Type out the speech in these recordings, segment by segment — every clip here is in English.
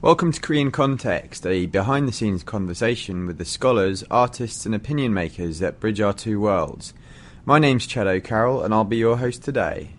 Welcome to Korean Context, a behind-the-scenes conversation with the scholars, artists and opinion makers that bridge our two worlds. My name's Chad O'Carroll and I'll be your host today.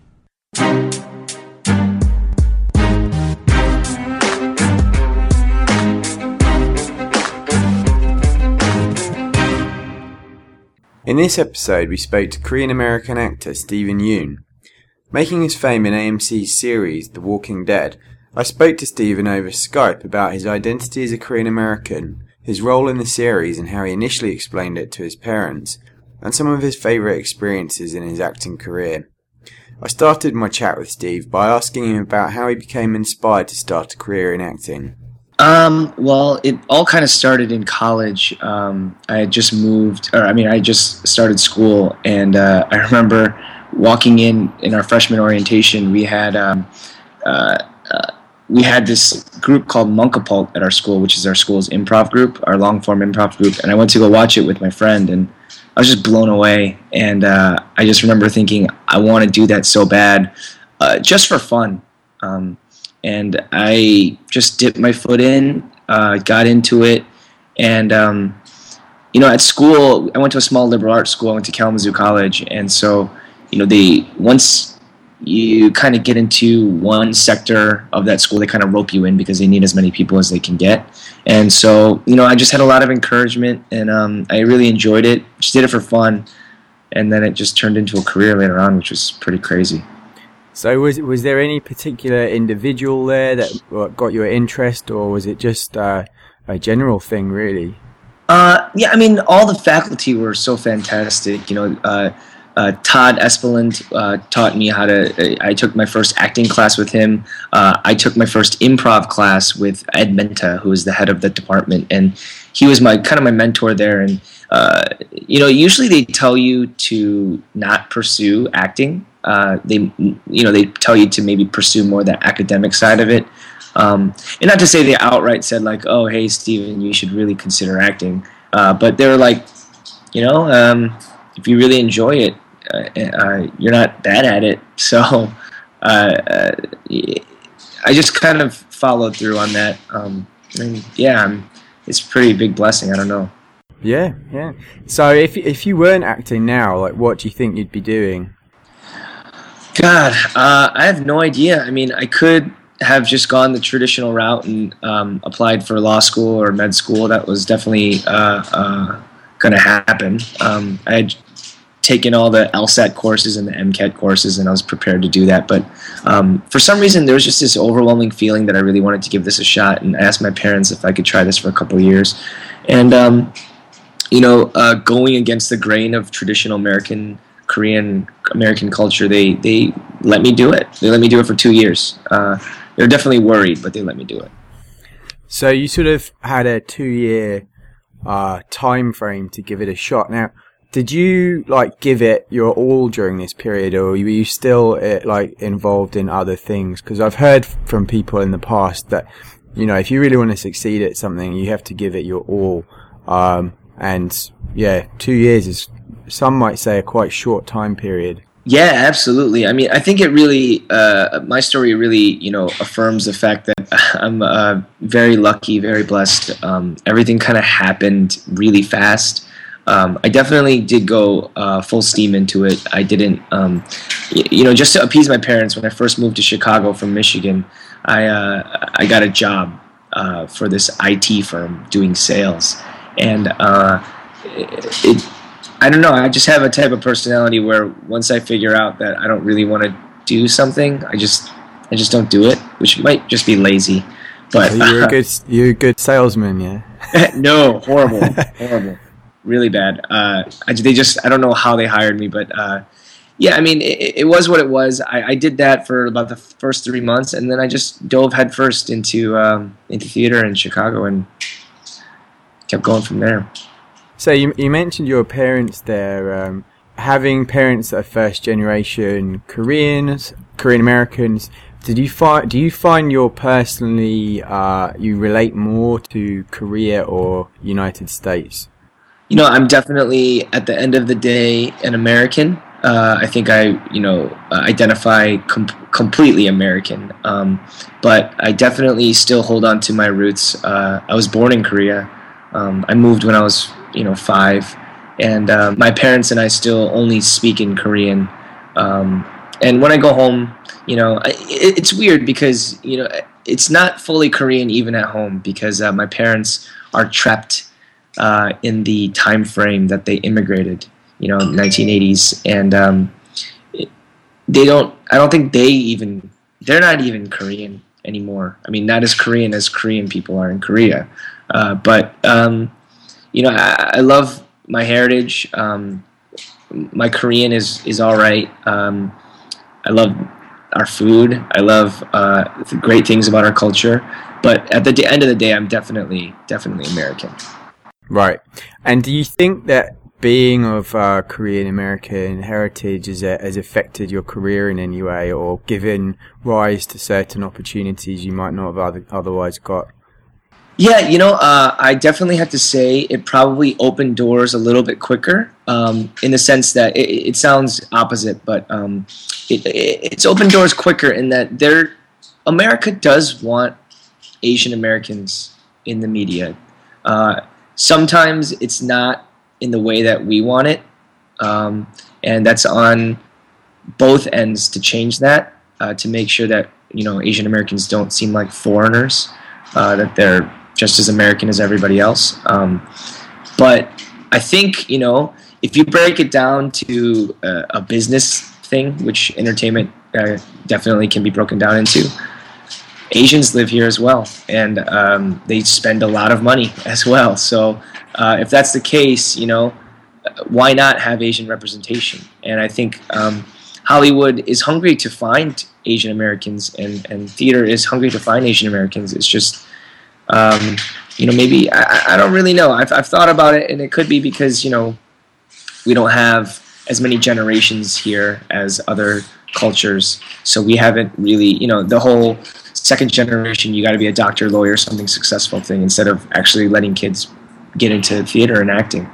In this episode, we spoke to Korean-American actor Steven Yeun. Making his fame in AMC's series The Walking Dead, I spoke to Steven over Skype about his identity as a Korean-American, his role in the series and how he initially explained it to his parents, and some of his favourite experiences in his acting career. I started my chat with Steve by asking him about how he became inspired to start a career in acting. Well, it all kind of started in college. I had just I just started school, and I remember walking in our freshman orientation, we had this group called Monkapult at our school, which is our school's improv group, our long-form improv group, and I went to go watch it with my friend, and I was just blown away, and I just remember thinking, I want to do that so bad, just for fun, and I just dipped my foot in, got into it, and, at school, I went to a small liberal arts school, I went to Kalamazoo College, and so, once you kind of get into one sector of that school, they kind of rope you in because they need as many people as they can get. And so, I just had a lot of encouragement, and I really enjoyed it. Just did it for fun, and then it just turned into a career later on, which was pretty crazy. So was there any particular individual there that got your interest, or was it just a general thing, really? All the faculty were so fantastic, Todd Espeland taught me I took my first acting class with him. I took my first improv class with Ed Menta, who is the head of the department, and he was my mentor there. And usually they tell you to not pursue acting. They tell you to maybe pursue more the academic side of it. And not to say they outright said like, "Oh, hey, Steven, you should really consider acting." But they were like, if you really enjoy it, you're not bad at it. So I just kind of followed through on that. It's a pretty big blessing. I don't know. Yeah. So if you weren't acting now, like, what do you think you'd be doing? God, I have no idea. I mean, I could have just gone the traditional route and applied for law school or med school. That was definitely going to happen. I had taken all the LSAT courses and the MCAT courses, and I was prepared to do that. But for some reason, there was just this overwhelming feeling that I really wanted to give this a shot, and I asked my parents if I could try this for a couple of years. And, going against the grain of traditional Korean American culture, they let me do it. They let me do it for 2 years. They were definitely worried, but they let me do it. So you sort of had a 2-year time frame to give it a shot. Now, did you give it your all during this period, or were you still involved in other things? Because I've heard from people in the past that if you really want to succeed at something, you have to give it your all. 2 years is, some might say, a quite short time period. Yeah, absolutely. I mean, I think it really, my story really, affirms the fact that I'm very lucky, very blessed. Everything kind of happened really fast. I definitely did go full steam into it. I didn't, just to appease my parents. When I first moved to Chicago from Michigan, I got a job for this IT firm doing sales, and I don't know. I just have a type of personality where once I figure out that I don't really want to do something, I just don't do it, which might just be lazy. But so you're a good salesman, yeah? No, horrible, really bad. I don't know how they hired me, but it was what it was. I did that for about the first 3 months, and then I just dove headfirst into theater in Chicago and kept going from there. So you mentioned your parents there, having parents that are first generation Korean Americans. Do you find you're personally you relate more to Korea or United States? I'm definitely at the end of the day an American. I think I identify completely American. But I definitely still hold on to my roots. I was born in Korea. I moved when I was 5, and my parents and I still only speak in Korean. And when I go home, it's weird because it's not fully Korean even at home, because my parents are trapped in the time frame that they immigrated, 1980s, and I don't think they're not even Korean anymore. I mean, not as Korean people are in Korea, but I love my heritage. My Korean is all right. I love our food. I love the great things about our culture. But at the end of the day, I'm definitely American. Right. And do you think that being of Korean American heritage has affected your career in any way, or given rise to certain opportunities you might not have otherwise got? Yeah, I definitely have to say it probably opened doors a little bit quicker, in the sense that it sounds opposite, but it's opened doors quicker in that America does want Asian Americans in the media. Sometimes it's not in the way that we want it, and that's on both ends to change that, to make sure that Asian Americans don't seem like foreigners, that they're just as American as everybody else. But I think, if you break it down to a business thing, which entertainment definitely can be broken down into, Asians live here as well, and they spend a lot of money as well. So if that's the case, why not have Asian representation? And I think Hollywood is hungry to find Asian Americans, and theater is hungry to find Asian Americans. It's just maybe I don't really know. I've thought about it, and it could be because we don't have as many generations here as other cultures, so we haven't really the whole second generation, you got to be a doctor, lawyer, something successful thing, instead of actually letting kids get into theater and acting.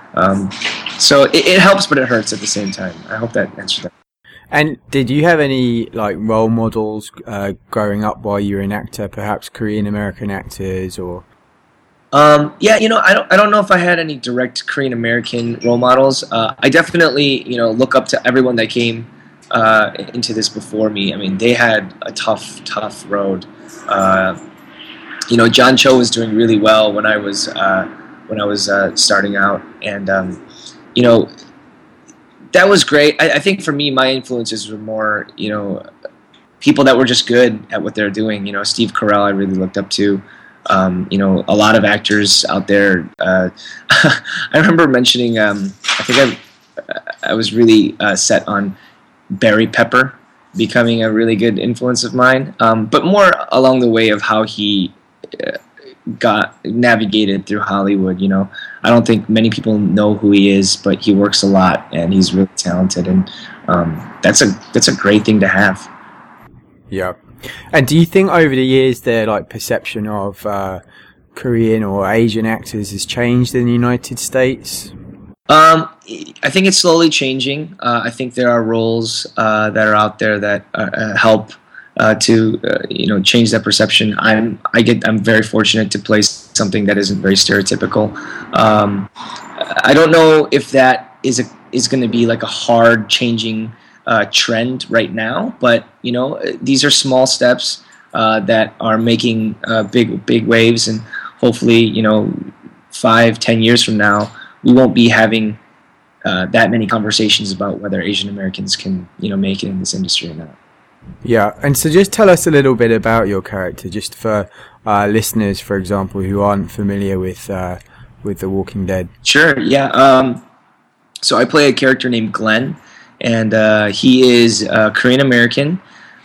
So it helps, but it hurts at the same time. I hope that answered that. And did you have any role models growing up while you were an actor, perhaps Korean American actors or? Yeah, I don't know if I had any direct Korean American role models. I definitely look up to everyone that came into this before me. I mean, they had a tough road. John Cho was doing really well when I was starting out, and that was great. I think for me, my influences were more, people that were just good at what they're doing. Steve Carell, I really looked up to. A lot of actors out there. I remember mentioning, I think I was really set on Barry Pepper becoming a really good influence of mine, but more along the way of how he got navigated through Hollywood. I don't think many people know who he is, but he works a lot and he's really talented, and that's a great thing to have. Yeah. And do you think over the years their perception of Korean or Asian actors has changed in the United States? I think it's slowly changing. I think there are roles that are out there that help to change that perception. I'm very fortunate to play something that isn't very stereotypical. I don't know if that is going to be a hard changing trend right now, but these are small steps that are making big waves, and hopefully 5-10 years from now we won't be having that many conversations about whether Asian Americans can make it in this industry or not. Yeah, and so just tell us a little bit about your character, just for listeners, for example, who aren't familiar with The Walking Dead. Sure, yeah. So I play a character named Glenn, and he is Korean American.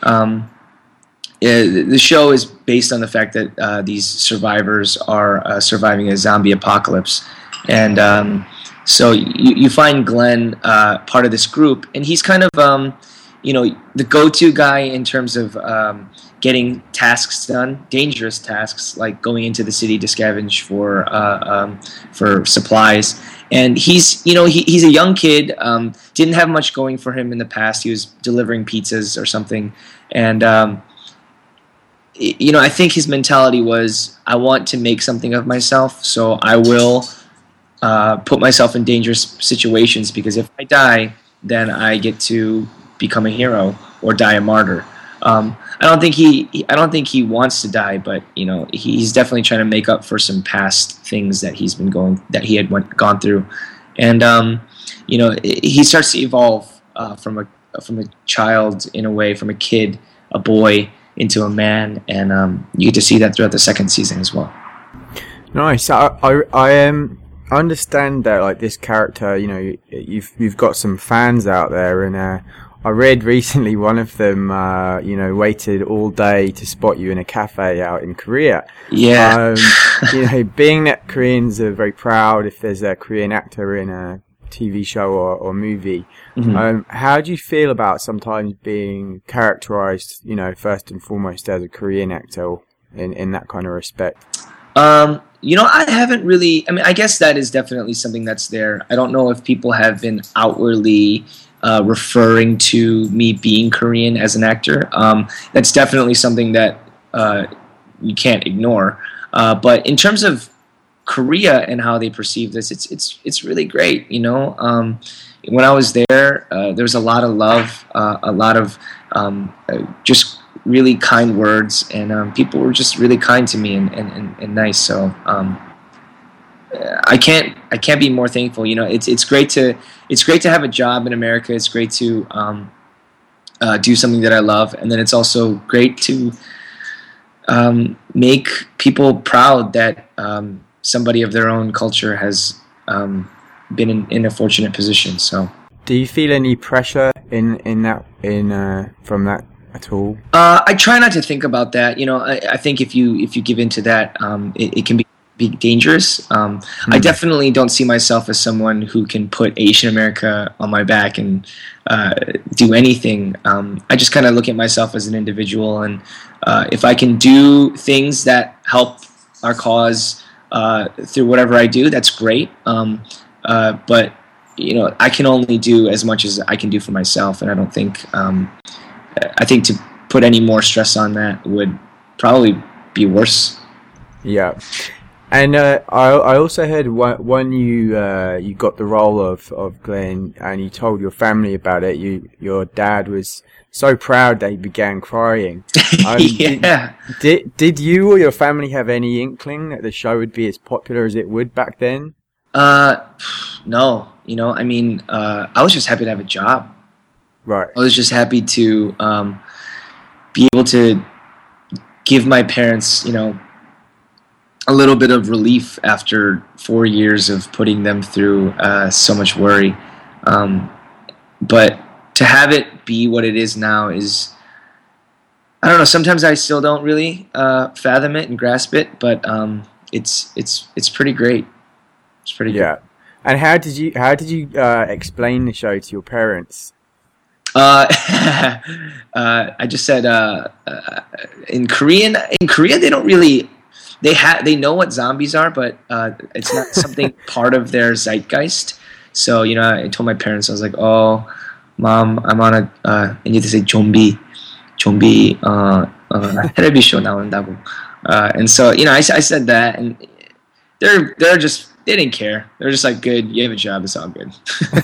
The show is based on the fact that these survivors are surviving a zombie apocalypse, and so you find Glenn part of this group, and he's kind of the go-to guy in terms of getting tasks done, dangerous tasks like going into the city to scavenge for supplies. And he's a young kid, didn't have much going for him in the past. He was delivering pizzas or something, and I think his mentality was, I want to make something of myself, so I will put myself in dangerous situations, because if I die, then I get to become a hero or die a martyr. I don't think he wants to die, but he's definitely trying to make up for some past things that he had gone through, and he starts to evolve from a child, in a way, from a kid, a boy, into a man, and you get to see that throughout the second season as well. Nice. I understand that, like, this character, you've got some fans out there, and I read recently one of them, waited all day to spot you in a cafe out in Korea. Yeah. Being that Koreans are very proud if there's a Korean actor in a TV show or movie, how do you feel about sometimes being characterized, first and foremost as a Korean actor in that kind of respect? I haven't really, I guess that is definitely something that's there. I don't know if people have been outwardly referring to me being Korean as an actor. That's definitely something that you can't ignore. But in terms of Korea and how they perceive this, it's really great. When I was there, there was a lot of love, a lot of just really kind words, and people were just really kind to me and nice. So I can't be more thankful. It's great to have a job in America. It's great to do something that I love, and then it's also great to make people proud that somebody of their own culture has been in a fortunate position. So, do you feel any pressure from that at all? I try not to think about that. I think if you give into that, it can be dangerous. I definitely don't see myself as someone who can put Asian America on my back and do anything. I just kind of look at myself as an individual, and if I can do things that help our cause through whatever I do, that's great. But I can only do as much as I can do for myself, and I don't think I think to put any more stress on that would probably be worse. Yeah. And I also heard when you got the role of Glenn, and you told your family about it, your dad was so proud that he began crying. Yeah. Did you or your family have any inkling that the show would be as popular as it would back then? No. I was just happy to have a job. Right. I was just happy to be able to give my parents, a little bit of relief after 4 years of putting them through so much worry. But to have it be what it is now is, I don't know, sometimes I still don't really fathom it and grasp it, but it's pretty great. It's pretty good. Yeah. And how did you explain the show to your parents? I just said in Korea they don't really, they know what zombies are, but it's not something part of their zeitgeist. So I told my parents, I was like, "Oh, Mom, I'm on I need to say 좀비 텔레비 쇼 나온다고." And so I said that, and they're just, they didn't care. They're just like, "Good, you have a job, it's all good."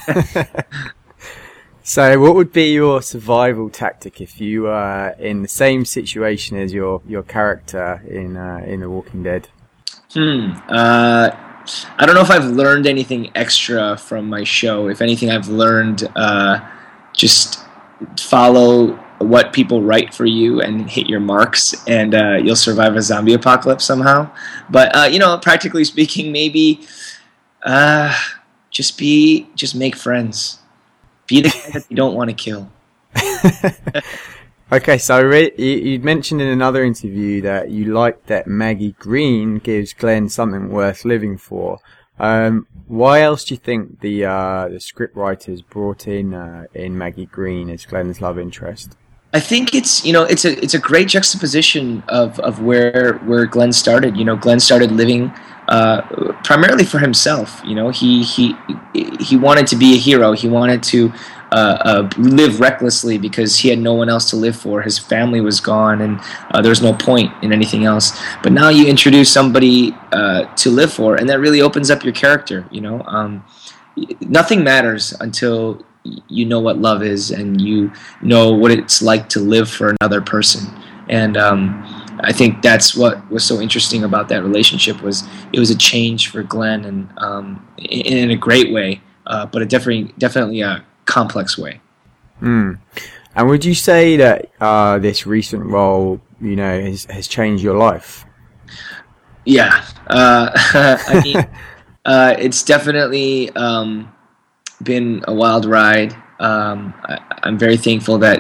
So, what would be your survival tactic if you were in the same situation as your character in The Walking Dead? I don't know if I've learned anything extra from my show. If anything, I've learned just follow what people write for you and hit your marks, and you'll survive a zombie apocalypse somehow. But practically speaking, maybe just make friends. Be the guy that you don't want to kill. Okay, so you mentioned in another interview that you like that Maggie Green gives Glenn something worth living for. Why else do you think the script writers brought in Maggie Green as Glenn's love interest? I think it's a great juxtaposition of where Glenn started. Glenn started living primarily for himself. He wanted to be a hero. He wanted to live recklessly because he had no one else to live for. His family was gone, and there was no point in anything else. But now you introduce somebody to live for, and that really opens up your character. Nothing matters until you know what love is, and you know what it's like to live for another person. And I think that's what was so interesting about that relationship. It was a change for Glenn, and in a great way, but definitely a complex way. And would you say that this recent role, has changed your life? Yeah, I mean, it's definitely been a wild ride. I'm very thankful that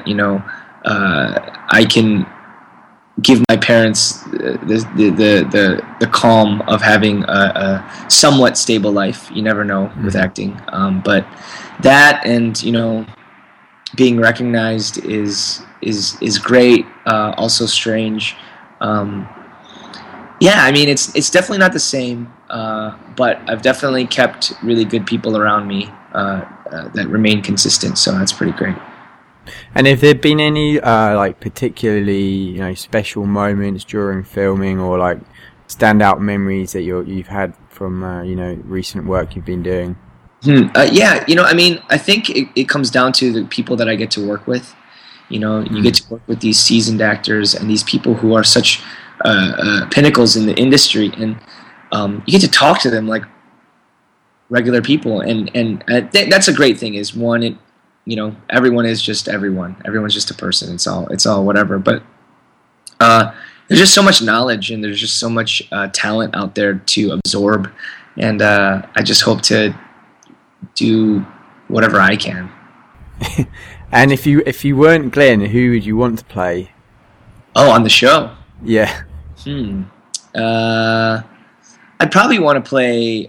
I can give my parents the calm of having a somewhat stable life. You never know with acting, but that and being recognized is great. Also strange. I mean it's definitely not the same. But I've definitely kept really good people around me that remain consistent, so that's pretty great. And have there been any particularly special moments during filming, or standout memories that you've had from recent work you've been doing? I mean, I think it comes down to the people that I get to work with. You get to work with these seasoned actors and these people who are such pinnacles in the industry, and you get to talk to them like regular people, and that's a great thing. Is one, everyone is just everyone. Everyone's just a person. It's all whatever. But there's just so much knowledge, and there's just so much talent out there to absorb, and I just hope to do whatever I can. And if you weren't Glenn, who would you want to play? Oh, on the show? Yeah. I'd probably want to play.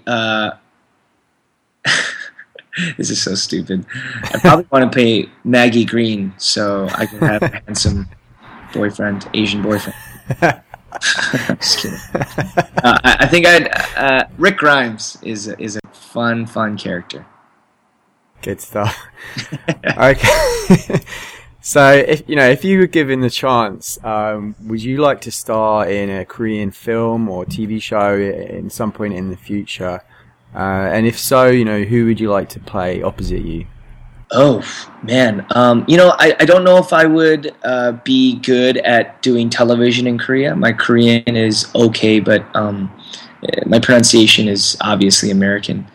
This is so stupid. I'd probably want to play Maggie Green, so I can have a handsome boyfriend, Asian boyfriend. Just kidding. I think Rick Grimes is a fun character. Good stuff. Okay. So, if you were given the chance, would you like to star in a Korean film or TV show in some point in the future? And if so, who would you like to play opposite you? Oh man, I don't know if I would be good at doing television in Korea. My Korean is okay, but my pronunciation is obviously American.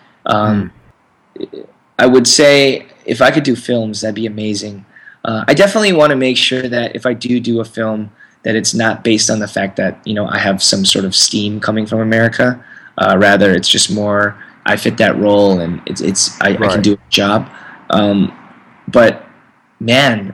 I would say if I could do films, that'd be amazing. I definitely want to make sure that if I do a film, that it's not based on the fact that I have some sort of steam coming from America. Rather, it's just more I fit that role, and I can do a job. But man,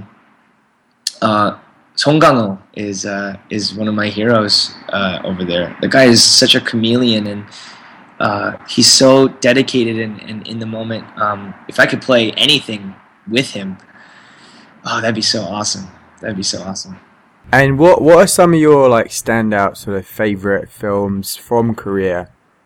Song Kang-ho is one of my heroes over there. The guy is such a chameleon, and he's so dedicated and in the moment. If I could play anything with him, that'd be so awesome. And what are some of your standout sort of favorite films from Korea?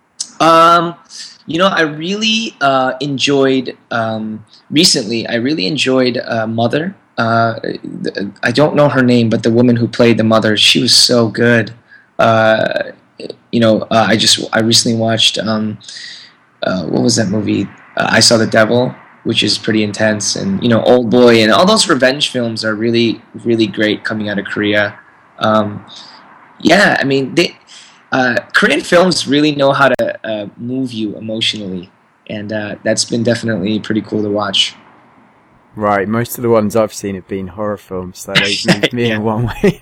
I really enjoyed recently. I really enjoyed Mother. I don't know her name, but the woman who played the mother, she was so good. I recently watched what was that movie? I Saw the Devil, which is pretty intense, and Old Boy, and all those revenge films are really, really great coming out of Korea. I mean, Korean films really know how to move you emotionally, and that's been definitely pretty cool to watch. Right, most of the ones I've seen have been horror films, so they've moved me in one way.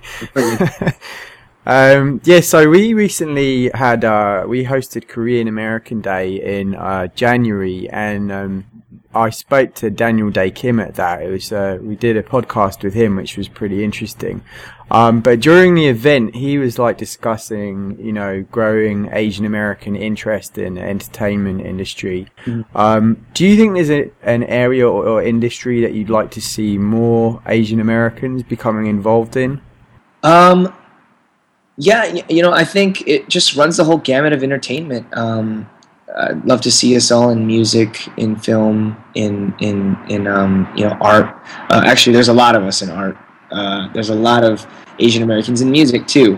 So we recently we hosted Korean American Day in January, and I spoke to Daniel Dae Kim at that. It was we did a podcast with him, which was pretty interesting. But during the event, he was like discussing, growing Asian American interest in the entertainment industry. Mm-hmm. Do you think there's an area or industry that you'd like to see more Asian Americans becoming involved in? Yeah, I think it just runs the whole gamut of entertainment. I'd love to see us all in music, in film, in art. Actually, there's a lot of us in art. There's a lot of Asian Americans in music too.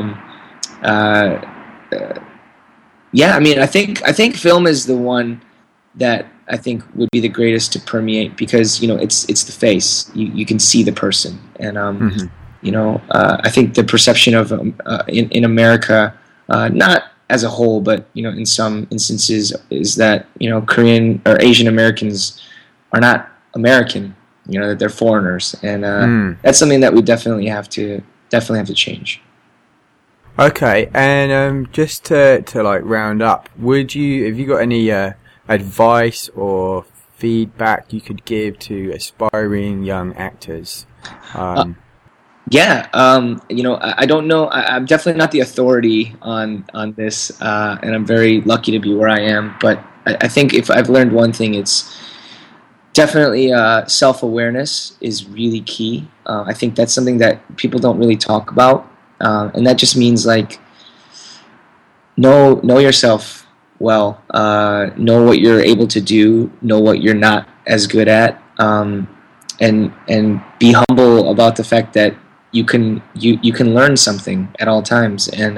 Yeah, I mean, I think film is the one that I think would be the greatest to permeate because it's the face. You can see the person, and I think the perception of in America, not as a whole, but in some instances, is that Korean or Asian Americans are not American. That they're foreigners, and that's something that we definitely have to change. Okay, and just to like round up, have you got any advice or feedback you could give to aspiring young actors? Yeah, I don't know. I'm definitely not the authority on this, and I'm very lucky to be where I am. But I think if I've learned one thing, it's definitely self-awareness is really key. I think that's something that people don't really talk about, and that just means like know yourself well, know what you're able to do, know what you're not as good at, and be humble about the fact that you can learn something at all times, and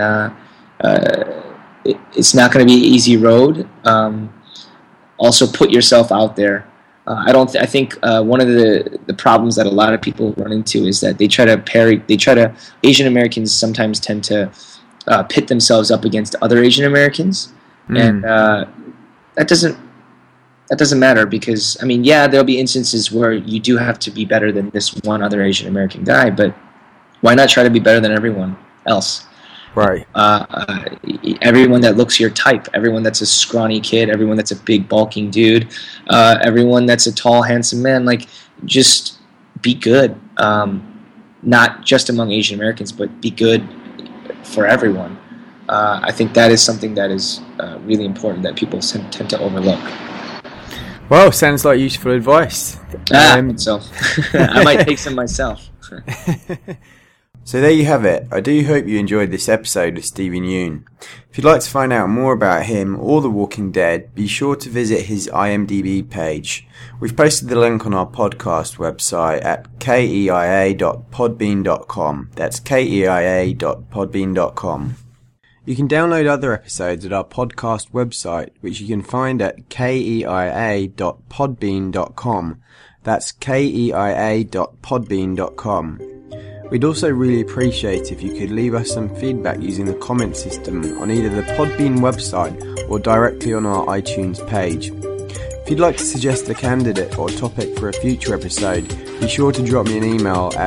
it's not going to be an easy road. Also, put yourself out there. I think one of the problems that a lot of people run into is that Asian Americans sometimes tend to pit themselves up against other Asian Americans, and that doesn't matter because there'll be instances where you do have to be better than this one other Asian American guy, but why not try to be better than everyone else? Right. Everyone that looks your type, everyone that's a scrawny kid, everyone that's a big bulking dude, everyone that's a tall handsome man, like just be good. Not just among Asian Americans, but be good for everyone. I think that is something that is really important that people tend to overlook. Well, sounds like useful advice. So I might take some myself. So there you have it. I do hope you enjoyed this episode of Steven Yeun. If you'd like to find out more about him or The Walking Dead, be sure to visit his IMDb page. We've posted the link on our podcast website at keia.podbean.com. That's keia.podbean.com. You can download other episodes at our podcast website, which you can find at keia.podbean.com. That's keia.podbean.com. We'd also really appreciate if you could leave us some feedback using the comment system on either the Podbean website or directly on our iTunes page. If you'd like to suggest a candidate or topic for a future episode, be sure to drop me an email at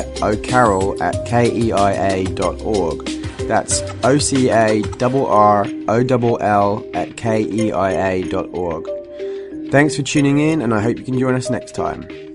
ocarroll@keia.org. That's OCARROLL@keia.org. Thanks for tuning in, and I hope you can join us next time.